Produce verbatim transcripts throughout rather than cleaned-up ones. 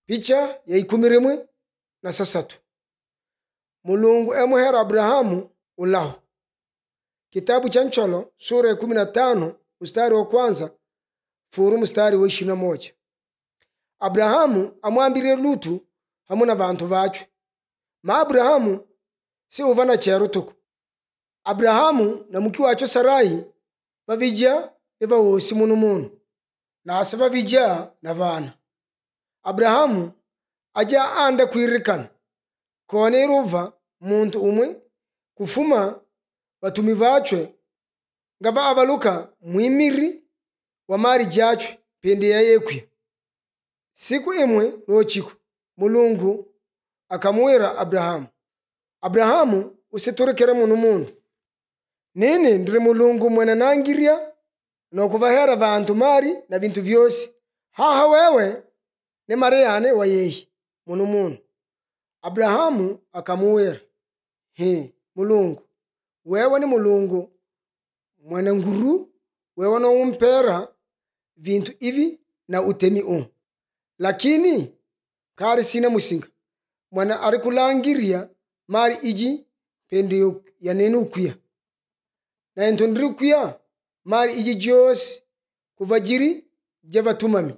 Picha ya ikumi rimwe na sasatu. Mulungu emuhera Abrahamu ulahu. Kitabu cha Ncholo sura ya kumi na tano mstari wa kwanza furu mstari wa ishirini na moja. Abrahamu amwambire Lutu hamwe na bantu bachwe. Ma Abrahamu si uvana chero tuku. Abrahamu na muki wacho Sarai bavijia eva wosi munu munu. Na asa bavijia na vana. Abrahamu aja anda kuirikana kone ruva muntu umwe kufuma batumi bachwe ngaba abaluka mwimiri wa mari jachwe pende ya yekwi. Siku imwe rochiku Mulungu akamwera Abrahamu, Abrahamu usiturekera munu munu. Nini ndire Mulungu mwena nangiria no kuvahera vantu mari na vintu vyosi. Haha wewe ne Mariane wa yehi munu munu. Abrahamu akamwera, he Mulungu, wewe ni Mulungu mwena nguru, wewe no umpera vintu ivi na utemi u. Lakini kari sina musinga mwana arikulangiria mari iji pende ya nenu kuya. Na entondri kuya mari iji jos kuvajiri java tumami.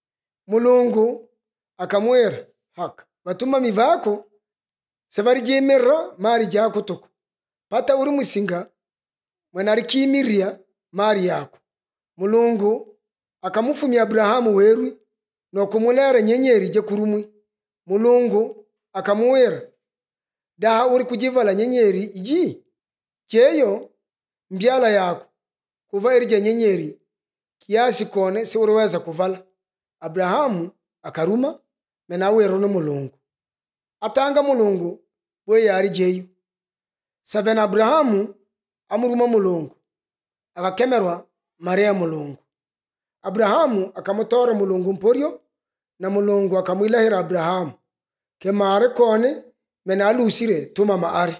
Mulungu akamwera, haka batumami vako savari jemera mari jako toko. Pata uri musinga mwana arikimiria mari yako. Mulungu akamufumi Abrahamu werui no kumulera nyenyeri je kurumwi. Mulungu akamwera, daha uri kujivala nyenyeri iji jeyo mbyala yako kuva irija nyenyeri kiasi kone si uruweza kuvala. Abrahamu akaruma mena wero no Mulungu atanga Mulungu we yari jeyo savena. Abrahamu amuruma Mulungu akakemerwa Maria Mulungu. Abrahamu akamutora Mulungu mporio na Mulungu akamwilahira Abrahamu ke mare kone mena alusire tuma maare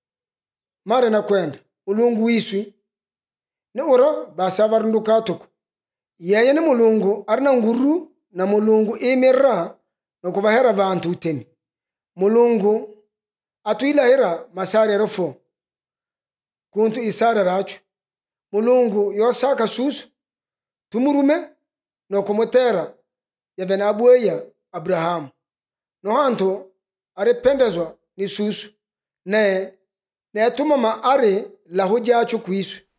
mare na kwenda Mulungu wiswi ne ora basavarunduka tuku. Yeye ni Mulungu arina nguru na Mulungu imera no kuvahera vantu utemi. Mulungu atuilahira masari rofo kuntu isara rachu. Mulungu yosaka susu tumurume no kumutera yavena abueya Abrahamu. No hanto arependezwa ni susu ne ne atuma ma are lahoja acho kuisu.